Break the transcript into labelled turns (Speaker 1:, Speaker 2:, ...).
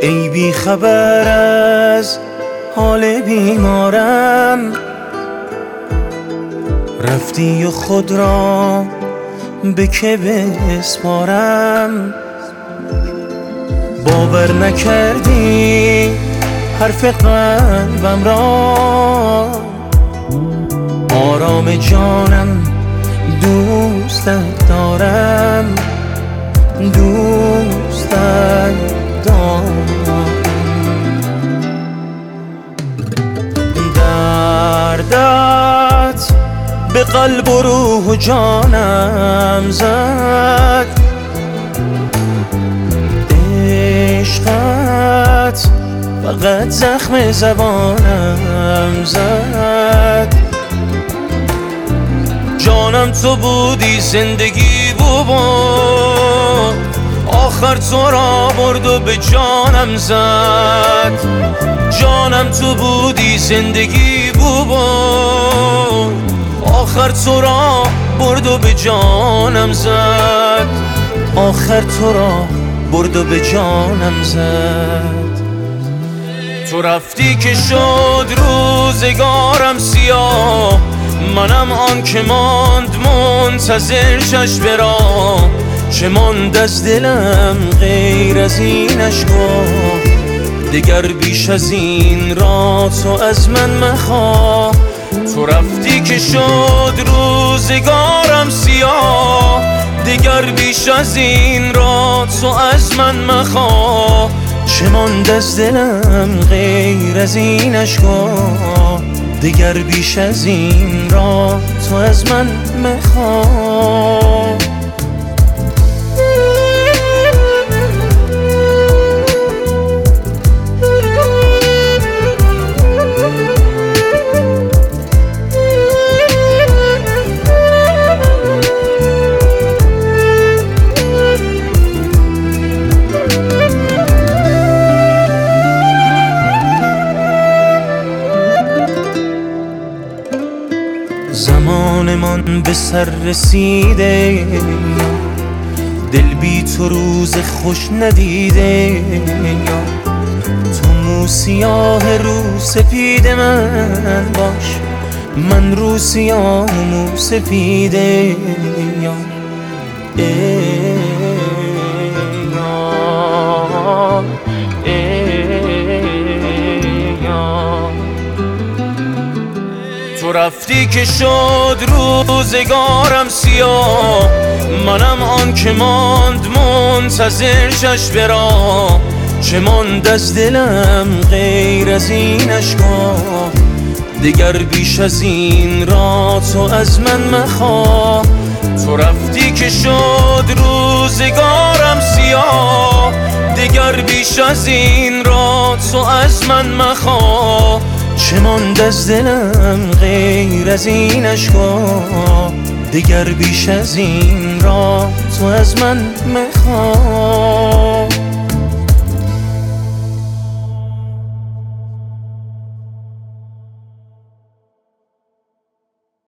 Speaker 1: ای بی خبر از حال بیمارم، رفتی و خود را به که بسپارم. باور نکردی حرف قلبم را، آرام جانم دوستت دارم، دوستت دارم. دردت به قلب و روح و جانم زد، عشقت فقط زخم زبانم زد. جانم تو بودی، زندگی بود، آخر تو را برد و به جانم زد. جانم تو بودی، زندگی بود، آخر تو را برد و به جانم زد. آخر تو را برد و به جانم زد. تو رفتی که شد روزگارم سیاه، منم آن که ماند منتظر چشم راه. چه ماند از دلم غیر از این اشکا، دگر بیش از این را تو از من مخواه. تو رفتی که شد روزگارم سیاه، دگر بیش از این را تو از من مخواه. چه ماند از دلم غیر از این اشکا، دگر بیش از این را تو از من مخواه. زمانمان به سر رسیده، دل بی تو روز خوش ندیده. تو مو سیاه رو سپید من باش، من رو سیاه مو سفیده. تو رفتی که شد روزگارم سیاه، منم آن که ماند منتظر چشم راه. چه ماند از دلم غیر از این اشکا، دگر بیش از این را تو از من مخواه. تو رفتی که شد روزگارم سیاه، دگر بیش از این را تو از من مخواه. چه ماند از دلم غیر از این اشکا، دگر بیش از این را تو از من مخواه.